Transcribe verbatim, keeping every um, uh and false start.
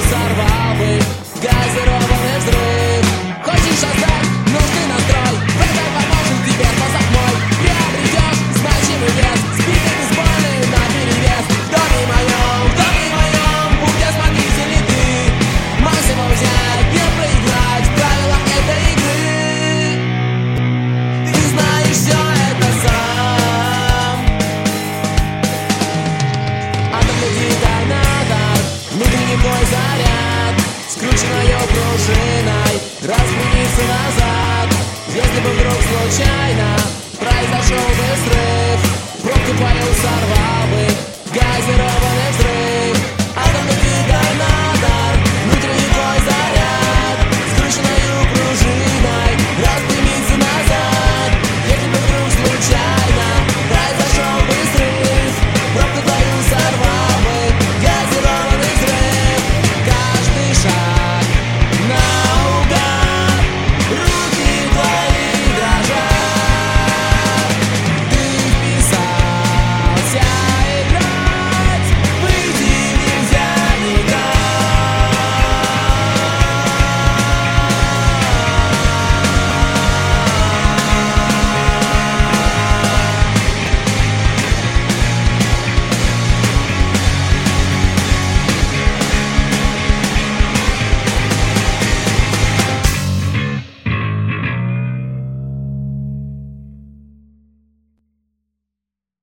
сорвал бы газированный взрыв. Хочешь создать нужный настрой, в этом поможет тебе способ мой. Приобретешь значимый вес, сбитый бейсбольный наперевес. В доме моем, в доме моем будет смотритель ты. Максимум взять, не проиграть в правилах этой игры. Ты знаешь все это сам. Атомный детонатор, внутренний мой заряд, скрученная пружиной, распрямится назад. Если бы вдруг случайно произошел бы срыв, пробку твою сорвал бы газированный